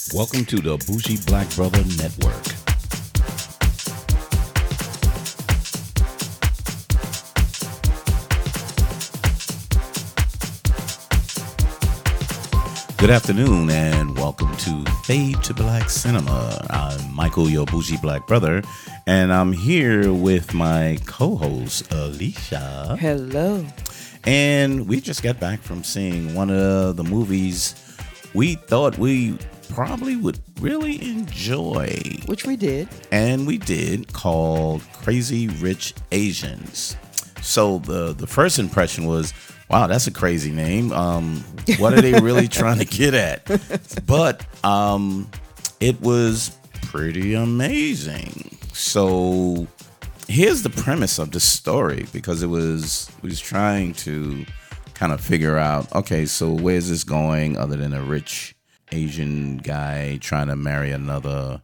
Welcome to the Bougie Black Brother Network. Good afternoon and welcome to Fade to Black Cinema. I'm Michael, your Bougie Black Brother, and I'm here with my co-host, Alicia. Hello. And we just got back from seeing one of the movies we thought we probably would really enjoy. Which we did. And we did, called Crazy Rich Asians. So the first impression was, wow, that's a crazy name. What are they really trying to get at? But it was pretty amazing. So here's the premise of the story, because we was trying to kind of figure out, okay, so where's this going other than a rich Asian guy trying to marry another,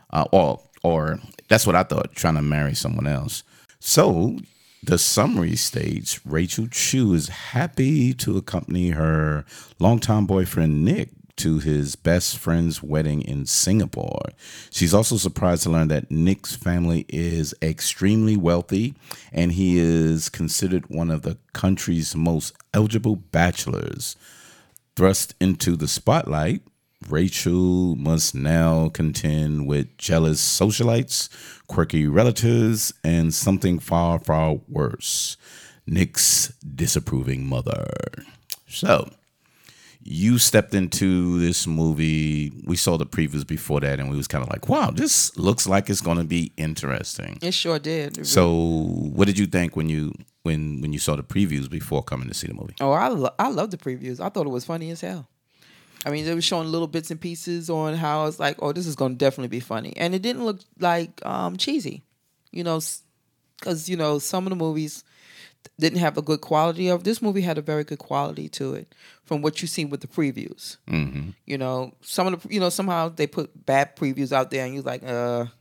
or that's what I thought, trying to marry someone else. So the summary states Rachel Chu is happy to accompany her longtime boyfriend Nick to his best friend's wedding in Singapore. She's also surprised to learn that Nick's family is extremely wealthy and he is considered one of the country's most eligible bachelors. Thrust into the spotlight, Rachel must now contend with jealous socialites, quirky relatives, and something far, far worse, Nick's disapproving mother. So, you stepped into this movie. We saw the previews before that, and we was kind of like, wow, this looks like it's going to be interesting. It sure did. So, what did you think when you saw the previews before coming to see the movie? Oh, I love the previews. I thought it was funny as hell. I mean, they were showing little bits and pieces on how it's like, oh, this is going to definitely be funny. And it didn't look like cheesy, because, some of the movies didn't have a good quality of. This movie had a very good quality to it from what you've seen with the previews. Mm-hmm. Some of the, somehow they put bad previews out there and you're like,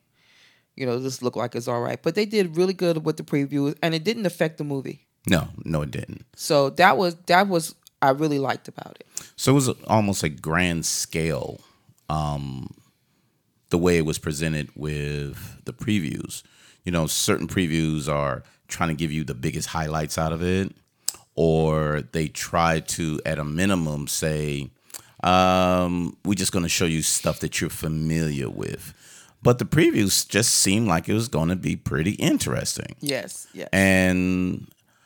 this look like it's all right. But they did really good with the previews and it didn't affect the movie. No, it didn't. So that was I really liked about it. So it was almost a grand scale, the way it was presented with the previews. Certain previews are trying to give you the biggest highlights out of it, or they try to, at a minimum, say, we're just going to show you stuff that you're familiar with. But the previews just seemed like it was going to be pretty interesting. Yes. And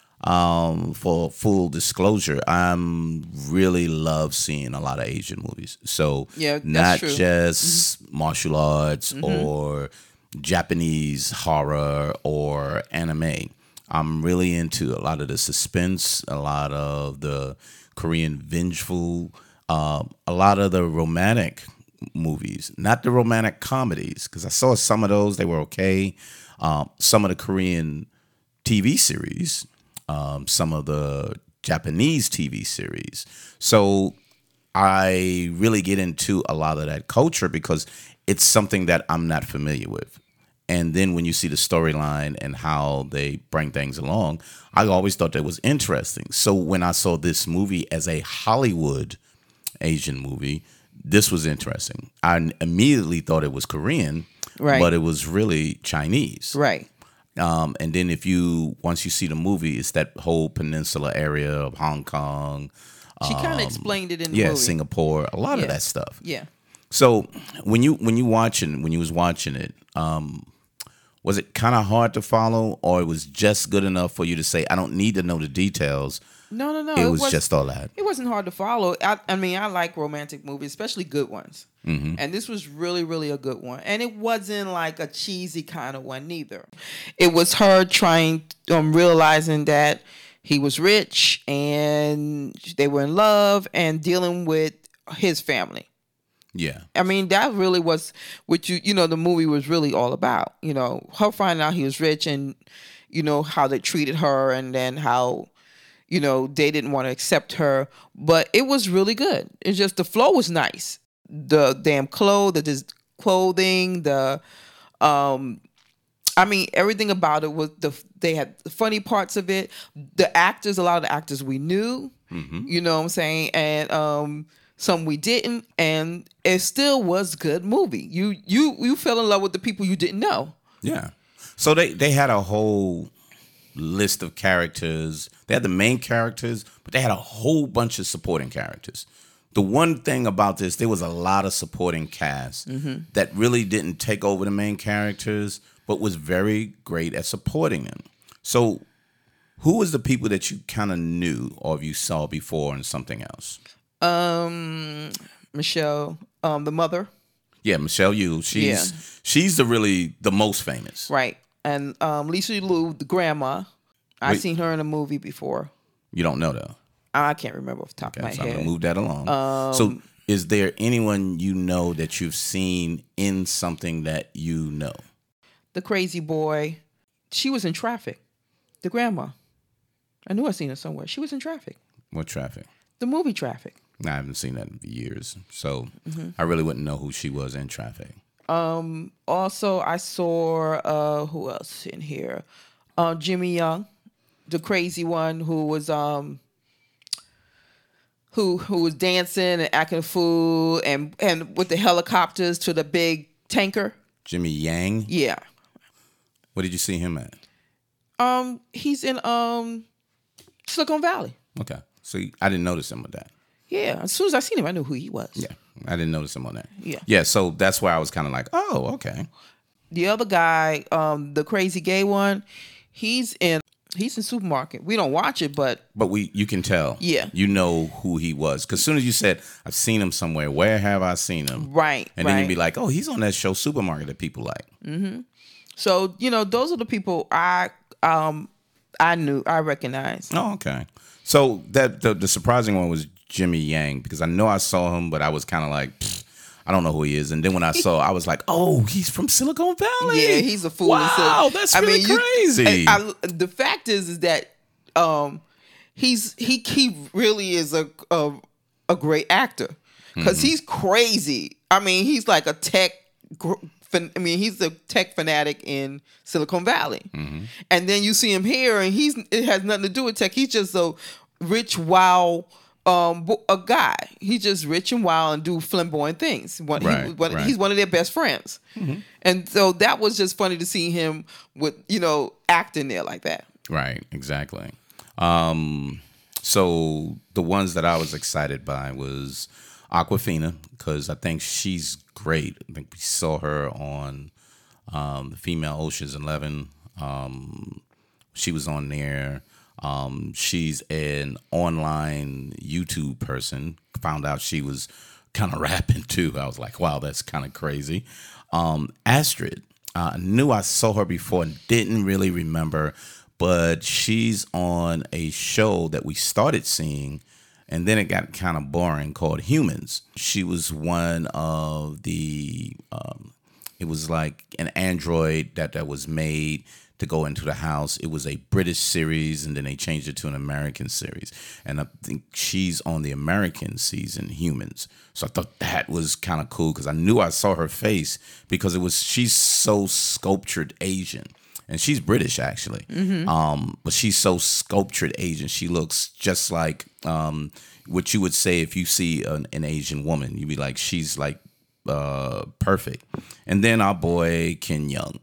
for full disclosure, I'm really love seeing a lot of Asian movies. So yeah, that's not true. just martial arts or Japanese horror or anime. I'm really into a lot of the suspense, a lot of the Korean vengeful, a lot of the romantic movies, not the romantic comedies, because I saw some of those, they were okay. Some of the Korean TV series, some of the Japanese TV series. So I really get into a lot of that culture because it's something that I'm not familiar with. And then when you see the storyline and how they bring things along, I always thought that was interesting. So when I saw this movie as a Hollywood Asian movie, this was interesting. I immediately thought it was Korean, right, but it was really Chinese. Right. And then once you see the movie, it's that whole peninsula area of Hong Kong. She kind of explained it in the movie. Yeah, Singapore, a lot of that stuff. Yeah. So when you was watching it, was it kind of hard to follow, or it was just good enough for you to say, I don't need to know the details? No. It was just all that. It wasn't hard to follow. I mean, I like romantic movies, especially good ones. Mm-hmm. And this was really, really a good one. And it wasn't like a cheesy kind of one neither. It was her realizing that he was rich and they were in love and dealing with his family. Yeah. I mean, that really was what the movie was really all about. Her finding out he was rich and, how they treated her and then how, they didn't want to accept her. But it was really good. It's just the flow was nice. The damn clothing, everything about it was they had the funny parts of it. The actors, a lot of the actors we knew, you know what I'm saying? And some we didn't, and it still was a good movie. You fell in love with the people you didn't know. Yeah. So they had a whole list of characters. They had the main characters, but they had a whole bunch of supporting characters. The one thing about this, there was a lot of supporting cast that really didn't take over the main characters, but was very great at supporting them. So who was the people that you kind of knew or you saw before in something else? Michelle, the mother. Yeah, Michelle Yeoh. She's the most famous. Right. And Lisa Liu, the grandma. I've Wait. seen her in a movie before. You don't know though. I can't remember off the top of my So I'm head. gonna move that along. So is there anyone you know that you've seen in something that you know? The crazy boy. She was in Traffic. The grandma. I knew I seen her somewhere. She was in Traffic. What Traffic? The movie Traffic. I haven't seen that in years, so I really wouldn't know who she was in Traffic. Also, I saw who else in here? Jimmy Young, the crazy one who was who was dancing and acting a fool and with the helicopters to the big tanker. Jimmy Yang. Yeah. What did you see him at? He's in Silicon Valley. Okay, so I didn't notice him with that. Yeah. As soon as I seen him, I knew who he was. Yeah, I didn't notice him on that. Yeah. Yeah, so that's why I was kind of like, oh, okay. The other guy, the crazy gay one, he's in Supermarket. We don't watch it, but you can tell. Yeah. You know who he was. Because as soon as you said, I've seen him somewhere, where have I seen him? Right. And then you'd be like, oh, he's on that show Supermarket that people like. So, those are the people I recognized. Oh, okay. So that the surprising one was Jimmy Yang, because I know I saw him, but I was kind of like, I don't know who he is. And then when I saw, I was like, oh, he's from Silicon Valley. Yeah, he's a fool. Wow, that's really crazy. The fact is that he really is a great actor because he's crazy. I mean, he's like a tech. He's a tech fanatic in Silicon Valley, and then you see him here, and it has nothing to do with tech. He's just a rich, wild. A guy. He's just rich and wild and do flamboyant things. He's one of their best friends. And so that was just funny to see him with, acting there like that. Right, exactly. So the ones that I was excited by was Awkwafina, because I think she's great. I think we saw her on the Female Ocean's 11. She was on there. She's an online YouTube person. Found out she was kind of rapping too. I was like, wow, that's kind of crazy. Astrid, I knew I saw her before and didn't really remember, but she's on a show that we started seeing and then it got kind of boring called Humans. She was one of the, it was like an android that was made to go into the house. It was a British series, and then they changed it to an American series. And I think she's on the American season, Humans. So I thought that was kind of cool because I knew I saw her face because she's so sculptured Asian. And she's British, actually. But she's so sculptured Asian. She looks just like what you would say if you see an Asian woman. You'd be like, she's like perfect. And then our boy Ken Young,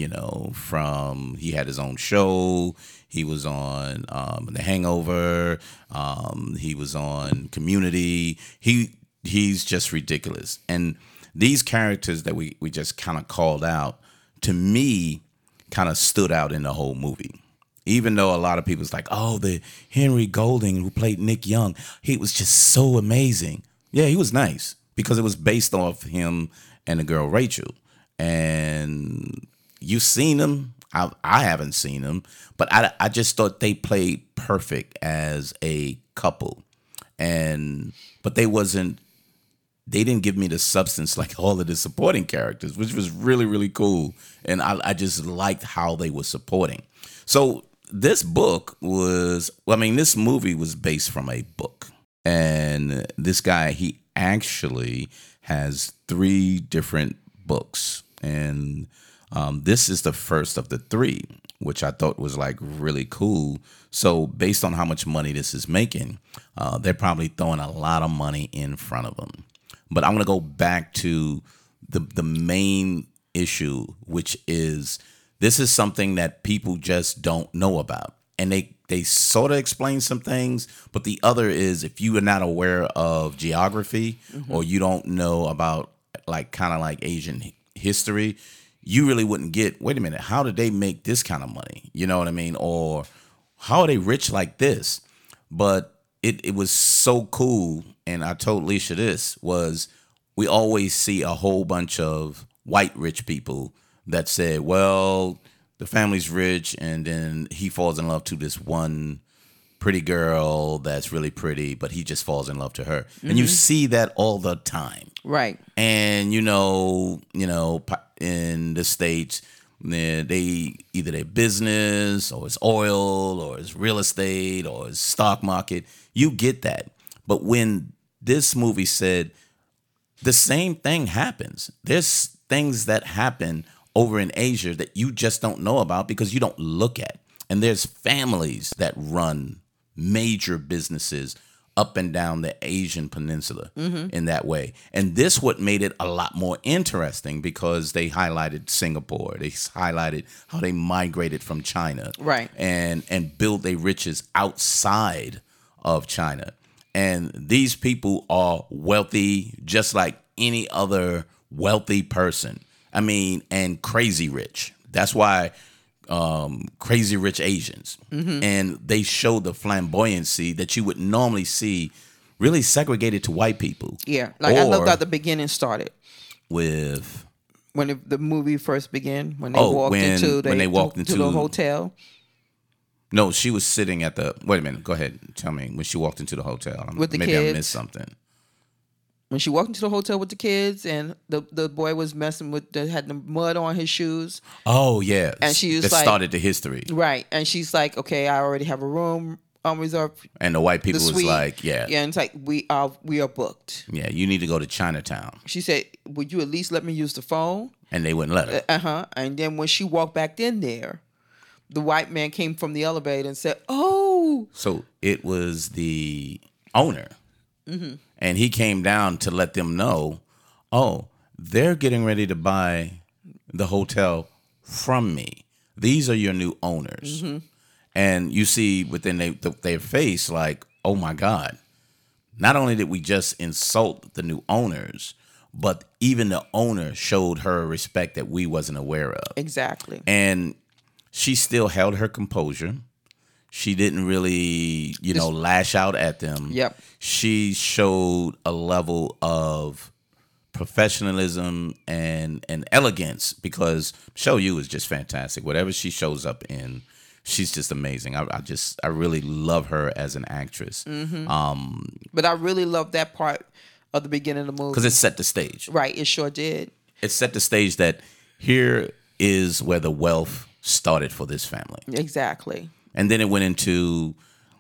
he had his own show. He was on The Hangover. He was on Community. He's just ridiculous. And these characters that we just kind of called out, to me, kind of stood out in the whole movie. Even though a lot of people's like, oh, the Henry Golding who played Nick Young, he was just so amazing. Yeah, he was nice because it was based off him and the girl Rachel. And you've seen them. I haven't seen them, but I just thought they played perfect as a couple. But they didn't give me the substance like all of the supporting characters, which was really, really cool. And I just liked how they were supporting. So this this movie was based from a book. And this guy, he actually has 3 different books. And This is the first of the three, which I thought was like really cool. So based on how much money this is making, they're probably throwing a lot of money in front of them. But I'm going to go back to the main issue, which is this is something that people just don't know about. And they sort of explain some things, but the other is if you are not aware of geography or you don't know about like kind of like Asian history, you really wouldn't get, wait a minute, how did they make this kind of money? You know what I mean? Or how are they rich like this? But it was so cool. And I told Leisha this was we always see a whole bunch of white rich people that said, well, the family's rich, and then he falls in love to this one pretty girl that's really pretty, but he just falls in love to her. And you see that all the time. Right. And in the States, they either their business or it's oil or it's real estate or it's stock market. You get that. But when this movie said the same thing happens, there's things that happen over in Asia that you just don't know about because you don't look at. And there's families that run major businesses up and down the Asian peninsula in that way. And this what made it a lot more interesting because they highlighted Singapore. They highlighted how they migrated from China. Right. And built their riches outside of China. And these people are wealthy just like any other wealthy person. I mean, and crazy rich. That's why Crazy Rich Asians. And they show the flamboyancy that you would normally see really segregated to white people. Yeah. Like I loved how the beginning started. With when the movie first began, when they walked into the hotel. No, she was sitting at the. Wait a minute. Go ahead. Tell me when she walked into the hotel. With the maybe kids. I missed something. When she walked into the hotel with the kids, and the boy was messing with had the mud on his shoes. Oh yeah, and she was that like, started the history, right? And she's like, okay, I already have a room reserved. And the white people was like, yeah, and it's like we are booked. Yeah, you need to go to Chinatown. She said, would you at least let me use the phone? And they wouldn't let her. And then when she walked back in there, the white man came from the elevator and said, oh. So it was the owner. And he came down to let them know, oh, they're getting ready to buy the hotel from me. These are your new owners. And you see within their face like, oh, my God. Not only did we just insult the new owners, but even the owner showed her respect that we wasn't aware of. Exactly. And she still held her composure. She didn't really, lash out at them. Yep. She showed a level of professionalism and elegance because Show You is just fantastic. Whatever she shows up in, she's just amazing. I really love her as an actress. But I really love that part of the beginning of the movie. Because it set the stage. Right, it sure did. It set the stage that here is where the wealth started for this family. Exactly. And then it went into,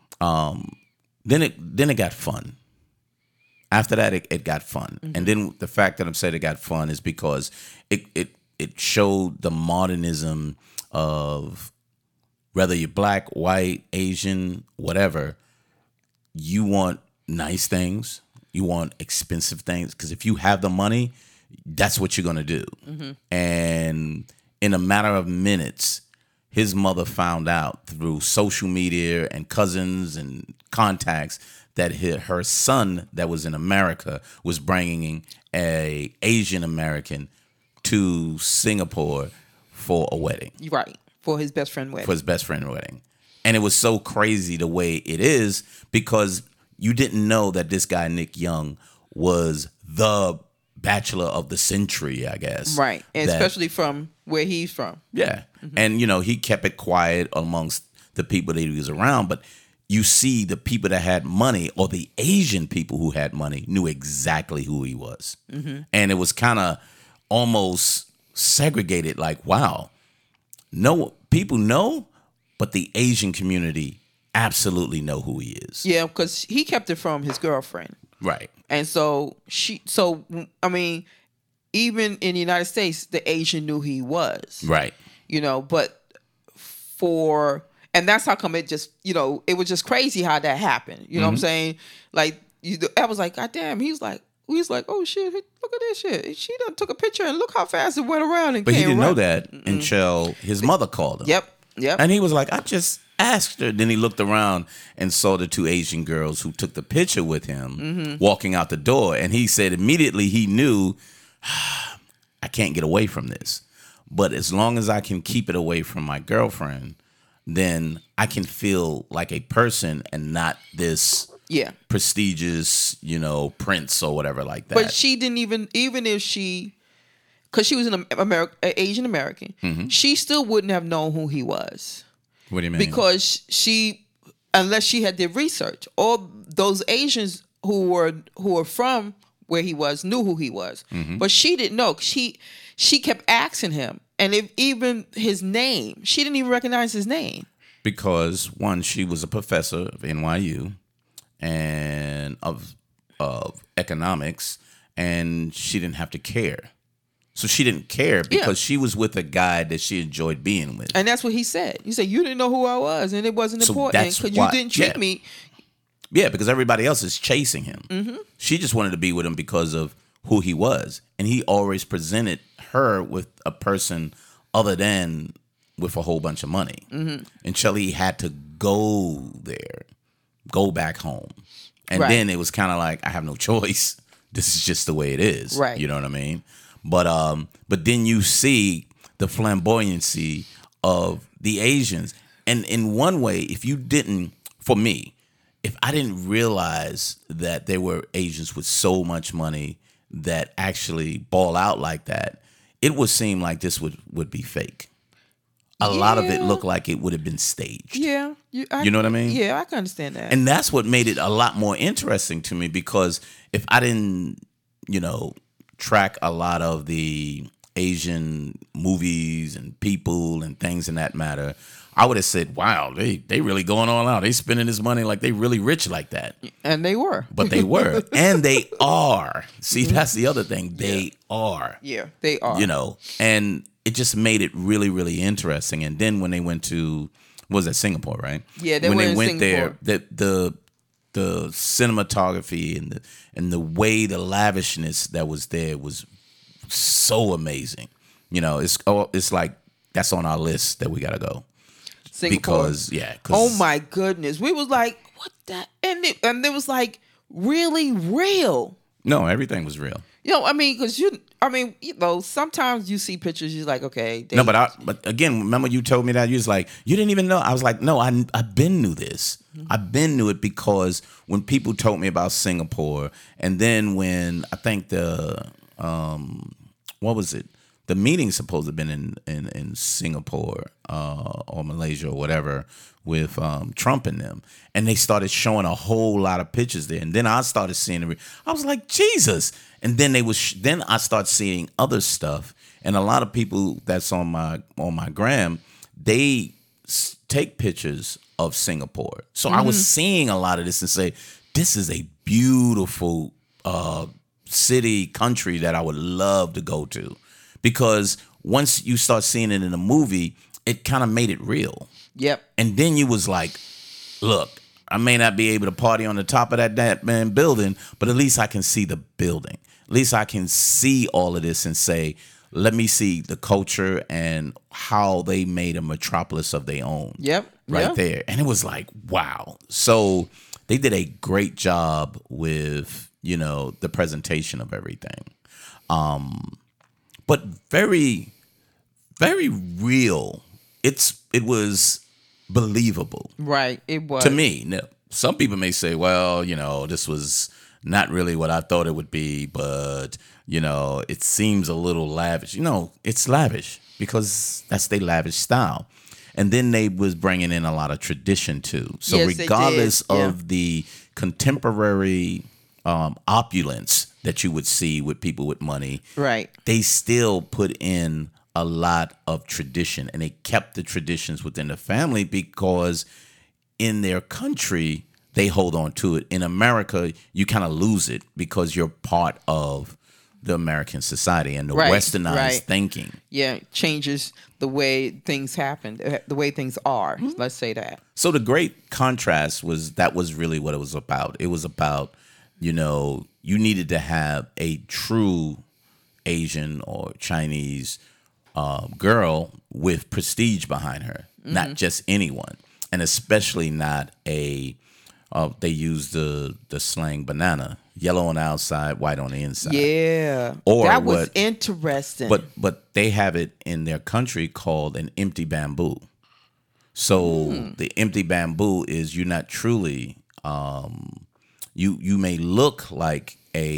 then it got fun. After that, it got fun. And then the fact that I'm saying it got fun is because it showed the modernism of whether you're black, white, Asian, whatever, you want nice things. You want expensive things. Because if you have the money, that's what you're going to do. And in a matter of minutes, his mother found out through social media and cousins and contacts that her son that was in America was bringing a Asian American to Singapore for a wedding. Right. For his best friend wedding. For his best friend wedding. And it was so crazy the way it is because you didn't know that this guy, Nick Young, was the bachelor of the century, I guess. Right. And especially from where he's from. Yeah. And, he kept it quiet amongst the people that he was around. But you see the people that had money or the Asian people who had money knew exactly who he was. And it was kind of almost segregated like, wow, no, people know, but the Asian community absolutely know who he is. Yeah, because he kept it from his girlfriend. Right. And so even in the United States, the Asian knew who he was. Right. But and that's how come it just, it was just crazy how that happened. You know what I'm saying? Like, I was like, God damn. He's like, oh shit, look at this shit. She done took a picture and look how fast it went around and But came he didn't know right. that until his mother called him. Yep. And he was like, I just asked her. Then he looked around and saw the two Asian girls who took the picture with him walking out the door. And he said immediately he knew, I can't get away from this. But as long as I can keep it away from my girlfriend, then I can feel like a person and not this prestigious, prince or whatever like that. But she didn't even if she, because she was an Asian American, she still wouldn't have known who he was. What do you mean? Because unless she had did research, all those Asians who were from where he was knew who he was, but she didn't know. She kept asking him, and even his name, she didn't even recognize his name. Because one, she was a professor of NYU and of economics, and she didn't have to care. So she didn't care because she was with a guy that she enjoyed being with. And that's what he said. He said, you didn't know who I was, and it wasn't important because you didn't treat me. Yeah, because everybody else is chasing him. She just wanted to be with him because of who he was. And he always presented her with a person other than with a whole bunch of money. And Shelly had to go back home. And then it was kind of like, I have no choice. This is just the way it is. Right. You know what I mean? But then you see the flamboyancy of the Asians. And in one way, for me, if I didn't realize that there were Asians with so much money that actually ball out like that, it would seem like this would be fake. A lot of it looked like it would have been staged. Yeah. You know what I mean? Yeah, I can understand that. And that's what made it a lot more interesting to me, because if I didn't, track a lot of the Asian movies and people and things in that matter, I would have said, wow, they really going all out. They spending this money like they really rich like that. And they were. But they were. And they are. See, that's the other thing. They are. Yeah, they are. And it just made it really, really interesting. And then when they went to, what was that, Singapore, right? Yeah, when they went there, the cinematography and the way the lavishness that was there was so amazing. It's like that's on our list that we gotta go. Singapore. Because oh my goodness, we was like, what that, and it was like really real. No, everything was real. Because sometimes you see pictures, you're like, okay. No, but again, remember you told me that you was like, you didn't even know. I was like, no, I've been knew this. I've been knew it because when people told me about Singapore, and then when I think what was it? The meeting's supposed to have been in Singapore or Malaysia or whatever with Trump and them. And they started showing a whole lot of pictures there. And then I started seeing I was like, Jesus. And then then I started seeing other stuff. And a lot of people that's on my gram, they take pictures of Singapore. So I was seeing a lot of this and say, this is a beautiful city, country that I would love to go to. Because once you start seeing it in a movie, it kind of made it real. Yep. And then you was like, look, I may not be able to party on the top of that building, but at least I can see the building. At least I can see all of this and say, let me see the culture and how they made a metropolis of their own. Yep. Right there. And it was like, wow. So they did a great job with, the presentation of everything. But very, very real. It was believable. Right. It was. To me. Now, some people may say, well, this was not really what I thought it would be, but, it seems a little lavish. It's lavish because that's their lavish style. And then they was bringing in a lot of tradition too. So yes, regardless of the contemporary opulence that you would see with people with money, right? They still put in a lot of tradition, and they kept the traditions within the family because in their country they hold on to it. In America, you kind of lose it because you're part of the American society and the Right, westernized right. thinking. Yeah, changes the way things happen, the way things are. Let's say that. So the great contrast was really what it was about. It was about, you needed to have a true Asian or Chinese girl with prestige behind her, not just anyone, and especially not a. They use the slang banana, yellow on the outside, white on the inside. Yeah, Or that was what- interesting. But they have it in their country called an empty bamboo. So the empty bamboo is you're not truly you may look like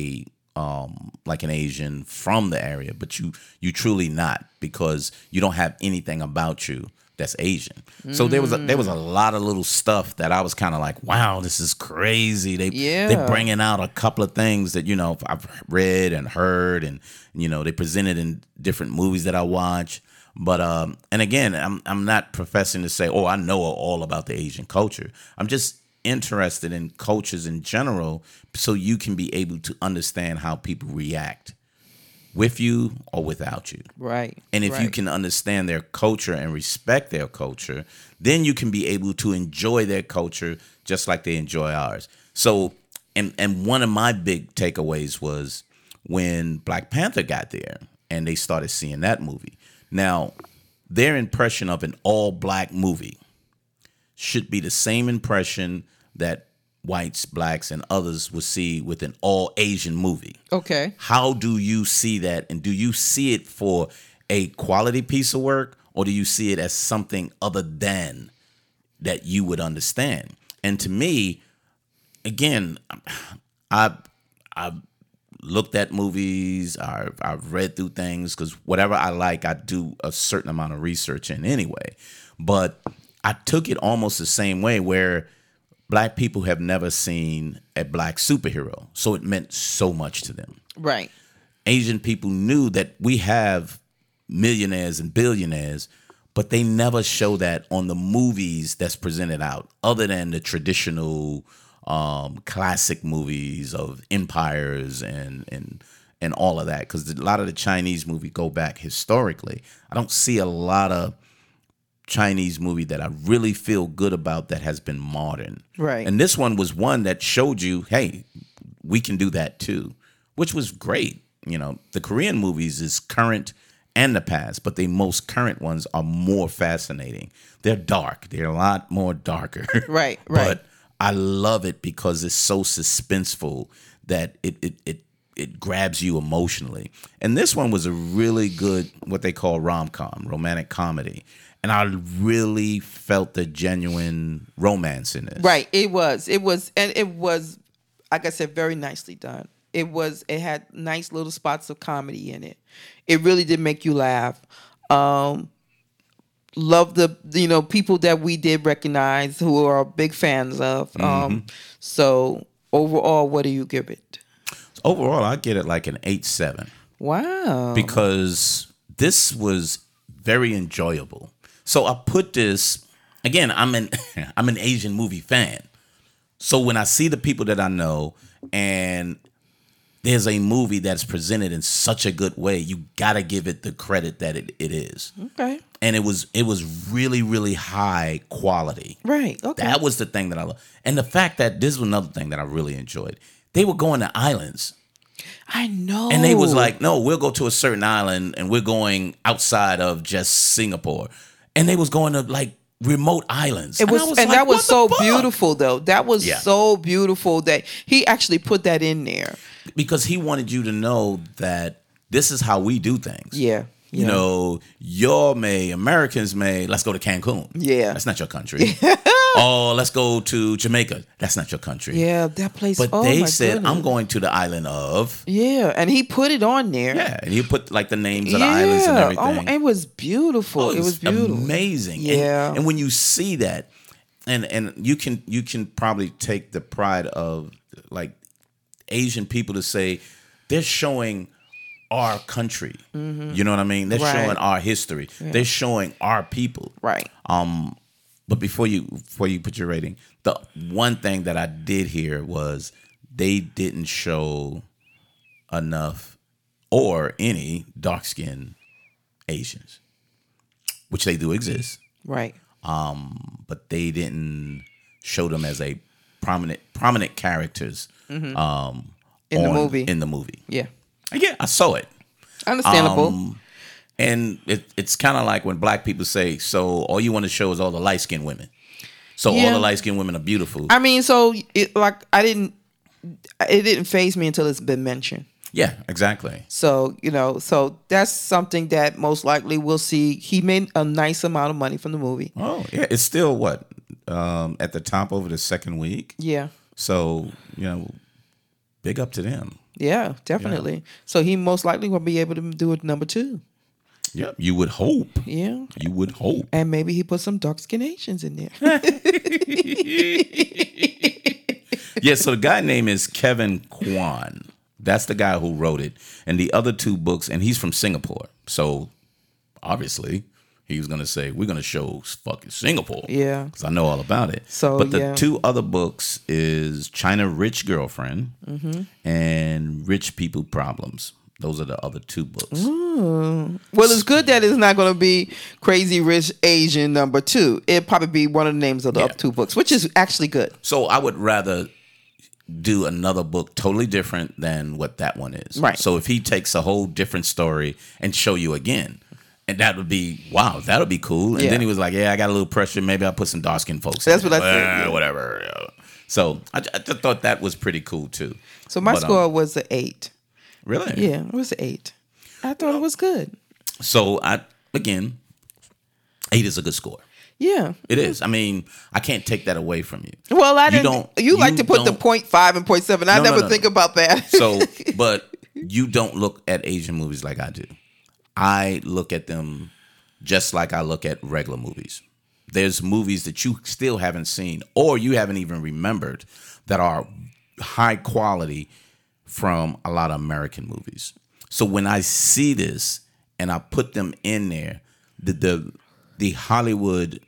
an Asian from the area, but you truly not, because you don't have anything about you that's Asian. So there was a lot of little stuff that I was kind of like, wow, this is crazy. They're bringing out a couple of things that I've read and heard, and they presented in different movies that I watch. But and again, I'm not professing to say, oh, I know all about the Asian culture. I'm just interested in cultures in general, so you can be able to understand how people react with you or without you. Right. And if you right. can understand their culture and respect their culture, then you can be able to enjoy their culture just like they enjoy ours. So, and one of my big takeaways was when Black Panther got there and they started seeing that movie. Now, their impression of an all-black movie should be the same impression that whites, blacks, and others would see with an all-Asian movie. Okay. How do you see that? And do you see it for a quality piece of work, or do you see it as something other than that you would understand? And to me, again, I've looked at movies, I've read through things, because whatever I like, I do a certain amount of research in anyway. But I took it almost the same way, where Black people have never seen a black superhero, so it meant so much to them. Right. Asian people knew that we have millionaires and billionaires, but they never show that on the movies that's presented out, other than the traditional classic movies of empires and all of that. Because a lot of the Chinese movie go back historically. I don't see a lot of Chinese movie that I really feel good about that has been modern. Right. And this one was one that showed you, hey, we can do that too, which was great. The Korean movies is current and the past, but the most current ones are more fascinating. They're dark. They're a lot more darker. Right. But I love it because it's so suspenseful that it grabs you emotionally. And this one was a really good, what they call rom-com, romantic comedy. And I really felt the genuine romance in this. Right. It was, like I said, very nicely done. It had nice little spots of comedy in it. It really did make you laugh. Love the people that we did recognize who are big fans of. So overall, what do you give it? Overall, I get it like an 8.7. Wow. Because this was very enjoyable. So I put this, again, I'm an Asian movie fan. So when I see the people that I know and there's a movie that's presented in such a good way, you gotta give it the credit that it is. Okay. And it was really, really high quality. Right. Okay. That was the thing that I love. And the fact that this was another thing that I really enjoyed. They were going to islands. I know. And they was like, no, we'll go to a certain island and we're going outside of just Singapore. And they was going to like remote islands. It was, and that was so beautiful, though. That was Yeah. so beautiful that he actually put that in there. Because he wanted you to know that this is how we do things. Yeah. Americans may, let's go to Cancun. Yeah. That's not your country. Oh, let's go to Jamaica. That's not your country. Yeah, that place. But oh they my said, goodness. I'm going to the island of. Yeah, and he put it on there. Yeah, and he put like the names of the islands and everything. Oh, it was beautiful. Oh, it was beautiful. Amazing. Yeah. And when you see that, and you can probably take the pride of like Asian people to say they're showing our country. Mm-hmm. You know what I mean? They're showing our history. Yeah. They're showing our people. Right. But before you put your rating, the one thing that I did hear was they didn't show enough or any dark skinned Asians, which they do exist. Right. But they didn't show them as a prominent characters In the movie. Yeah. And yeah, I saw it. Understandable. And it's kind of like when black people say, so all you want to show is all the light-skinned women. So all the light-skinned women are beautiful. I mean, so it didn't faze me until it's been mentioned. Yeah, exactly. So, so that's something that most likely we'll see. He made a nice amount of money from the movie. Oh, yeah. It's still what? At the top over the second week? Yeah. So, big up to them. Yeah, definitely. Yeah. So he most likely will be able to do it number 2. Yeah, you would hope. Yeah. You would hope. And maybe he put some dark-skinned Asians in there. Yeah, so the guy name is Kevin Kwan. That's the guy who wrote it. And the other 2 books, and he's from Singapore. So, obviously, he was going to say, we're going to show fucking Singapore. Yeah. Because I know all about it. So, but the 2 other books is China Rich Girlfriend and Rich People Problems. Those are the other 2 books. Well, it's good that it's not going to be Crazy Rich Asian number 2. It'd probably be one of the names of the other 2 books, which is actually good. So I would rather do another book totally different than what that one is. Right. So if he takes a whole different story and show you again, and that would be, wow, that would be cool. And then he was like, yeah, I got a little pressure. Maybe I'll put some dark-skinned folks That's what I said. Yeah. Whatever. So I just thought that was pretty cool, too. So my score was an 8. Really? Yeah, it was an 8. I thought it was good. So, 8 is a good score. Yeah. It is. I mean, I can't take that away from you. Well, I didn't. You like to put the 0.5 and 0.7. I never think about that. So, but you don't look at Asian movies like I do. I look at them just like I look at regular movies. There's movies that you still haven't seen or you haven't even remembered that are high quality from a lot of American movies. So when I see this and I put them in there, the Hollywood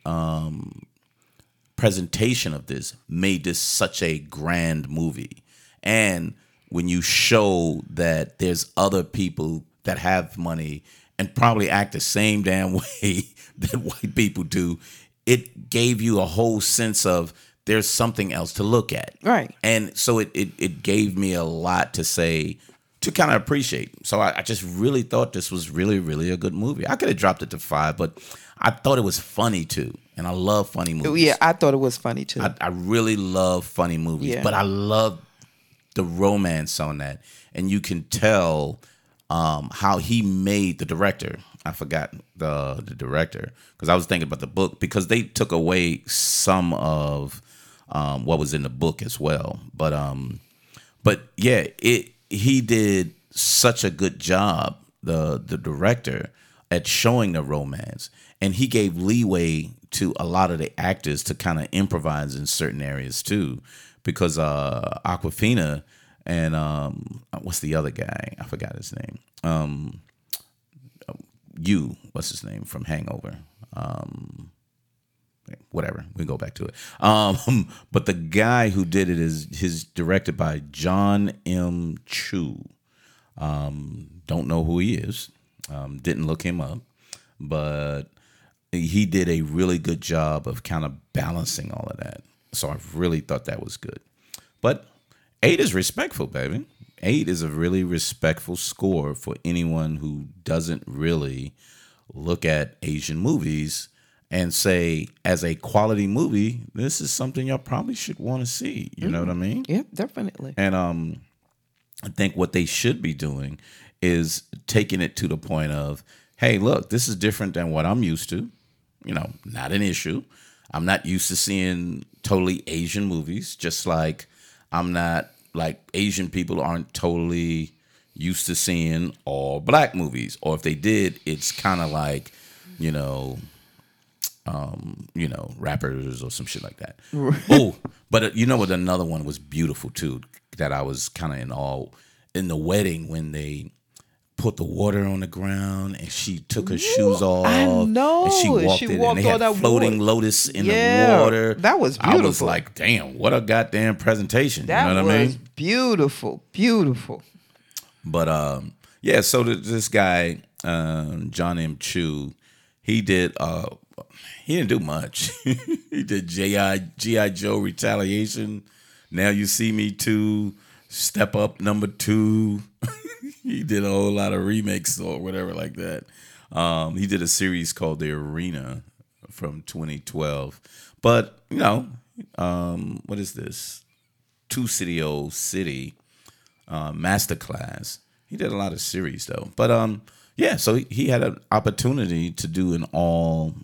presentation of this made this such a grand movie. And when you show that there's other people that have money and probably act the same damn way that white people do, it gave you a whole sense of there's something else to look at. Right. And so it gave me a lot to say, to kind of appreciate. So I just really thought this was really, really a good movie. I could have dropped it to 5, but I thought it was funny too. And I love funny movies. Yeah, I thought it was funny too. I really love funny movies, but I love the romance on that. And you can tell how he made the director. I forgot the director because I was thinking about the book because they took away some of what was in the book as well. But yeah, he did such a good job, the director, at showing the romance, and he gave leeway to a lot of the actors to kind of improvise in certain areas too, because Awkwafina and what's the other guy? I forgot his name. What's his name from Hangover? Whatever, we go back to it. But the guy who did it is directed by John M. Chu. Don't know who he is. Didn't look him up, but he did a really good job of kind of balancing all of that. So I really thought that was good. But 8 is respectful, baby. 8 is a really respectful score for anyone who doesn't really look at Asian movies and say, as a quality movie, this is something y'all probably should want to see. You know what I mean? Yeah, definitely. And I think what they should be doing is taking it to the point of, hey, look, this is different than what I'm used to. Not an issue. I'm not used to seeing totally Asian movies, just like I'm not, like Asian people aren't totally used to seeing all black movies. Or if they did, it's kind of like, rappers or some shit like that. Oh, but you know what? Another one was beautiful too, that I was kind of in the wedding when they put the water on the ground and she took her shoes off. I know. And she walked and they had floating lotus in the water. That was beautiful. I was like, damn, what a goddamn presentation. That you know what I mean? Beautiful, beautiful. But Yeah, so this guy, John M. Chu, he did. He didn't do much. He did G.I. Joe Retaliation. Now You See Me 2, Step Up #2. He did a whole lot of remakes or whatever like that. He did a series called The Arena from 2012. But, what is this? Two City Old City Masterclass. He did a lot of series though. But yeah, so he had an opportunity to do an all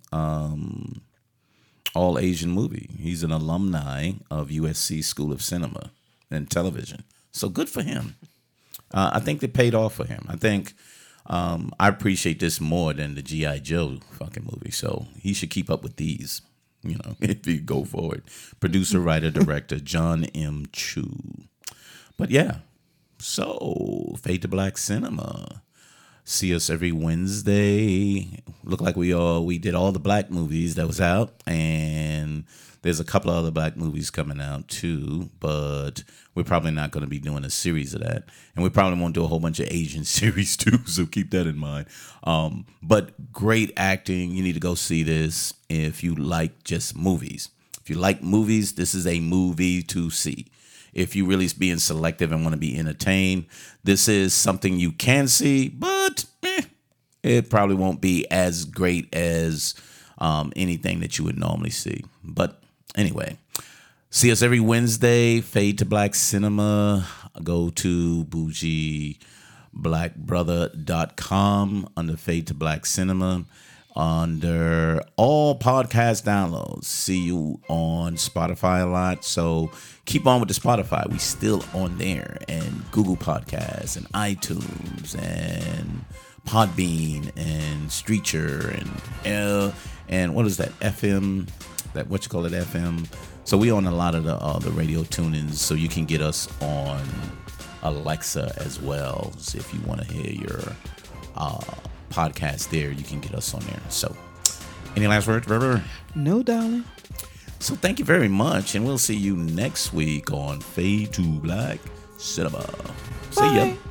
Asian movie. He's an alumni of USC School of Cinema and Television. So good for him. I think it paid off for him. I think I appreciate this more than the G.I. Joe fucking movie. So he should keep up with these, if he go forward. Producer, writer, director, John M. Chu. But yeah, so Fade to Black Cinema. See us every Wednesday. Look like we did all the black movies that was out, and there's a couple of other black movies coming out too, but we're probably not going to be doing a series of that, and we probably won't do a whole bunch of Asian series too, so keep that in mind. But great acting. You need to go see this if you like just movies. If you like movies, this is a movie to see. If you really being selective and want to be entertained, this is something you can see, but it probably won't be as great as anything that you would normally see. But anyway, see us every Wednesday, Fade to Black Cinema. Go to bougieblackbrother.com under Fade to Black Cinema. Under all podcast downloads. See you on Spotify a lot. So keep on with the Spotify. We still on there. And Google Podcasts and iTunes and Podbean and Streacher and what is that? FM. That FM. So we on a lot of the radio tune-ins. So you can get us on Alexa as well. So if you want to hear your podcast there, you can get us on there. So any last words, River? No, darling. So thank you very much, and we'll see you next week on Fade to Black Cinema. See ya.